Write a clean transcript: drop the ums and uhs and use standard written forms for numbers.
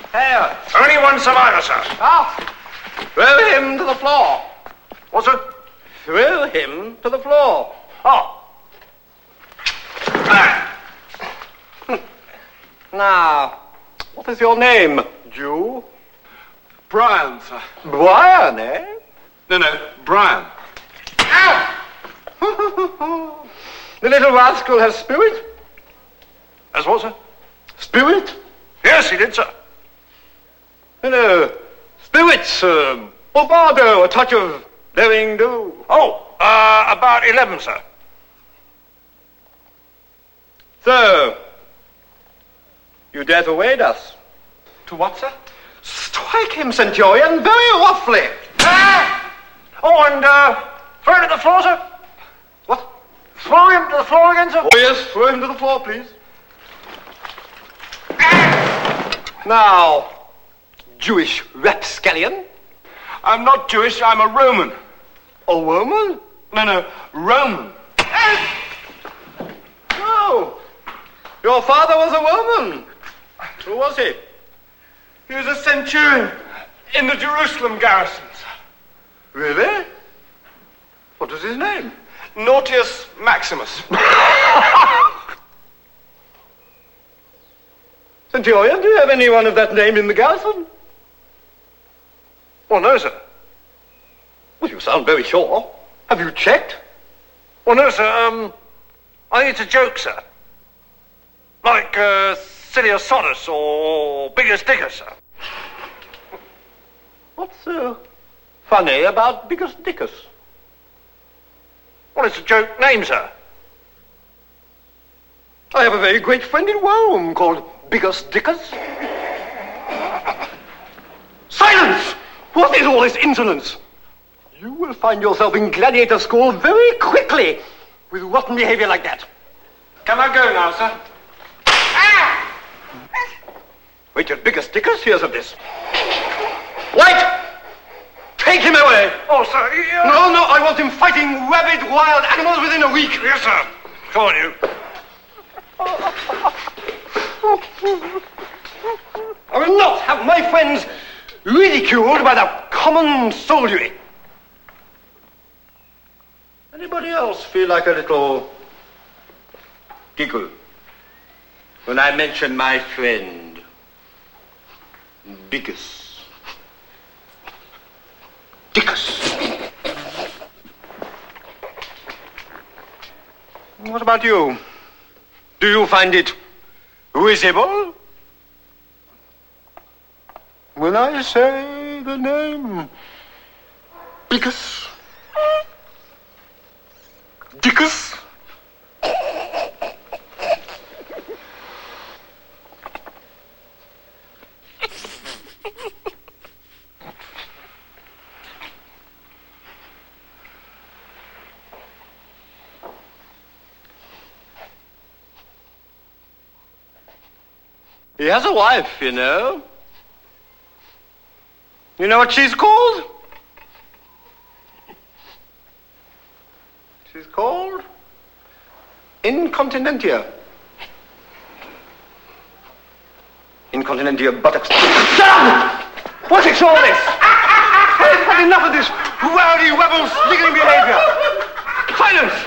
Here. Only one survivor, sir. Ah! Throw him to the floor. What's it? Throw him to the floor. Oh. Now, what is your name, Jew? Brian, sir. Brian, eh? No, Brian. The little rascal has spirit? As what, sir? Spirit? Yes, he did, sir. Hello. Spirits, bravado, a touch of daring do. Oh, about 11, sir. So, you dare to wade us? To what, sir? Strike him, Centurion, very roughly. Oh, and, throw him to the floor, sir? What? Throw him to the floor again, sir? Oh, yes, throw him to the floor, please. Now, Jewish rapscallion. I'm not Jewish, I'm a Roman. A woman? No, Roman. No. Your father was a woman. Who was he? He was a centurion in the Jerusalem garrison, sir. Really? What was his name? Nautius Maximus. Centurion, do you have anyone of that name in the garrison? Oh, no, sir. Well, you sound very sure. Have you checked? Oh, no, sir, I think it's a joke, sir. Like, Silius Sodus or Biggest Dickus, sir. What's funny about Biggest Dickus? Well, it's a joke name, sir. I have a very great friend in Rome called Biggest Dickus. Silence! What is all this insolence? You will find yourself in gladiator school very quickly with rotten behavior like that. Can I go now, sir? Wait till Biggest Dickus hears of this. Wait! Take him away! Oh, sir, No, I want him fighting rabid wild animals within a week. Yes, sir. Come on, you. I will not have my friends ridiculed by the common soldiery. Anybody else feel like a little giggle when I mention my friend Biggest Dickus? What about you? Do you find it risible when I say the name Biggest Dickus? He has a wife, you know. You know what she's called? She's called Incontinentia. Incontinentia buttocks. Down! What is all this? I've had enough of this rowdy, rebel, sniggering behavior. Silence!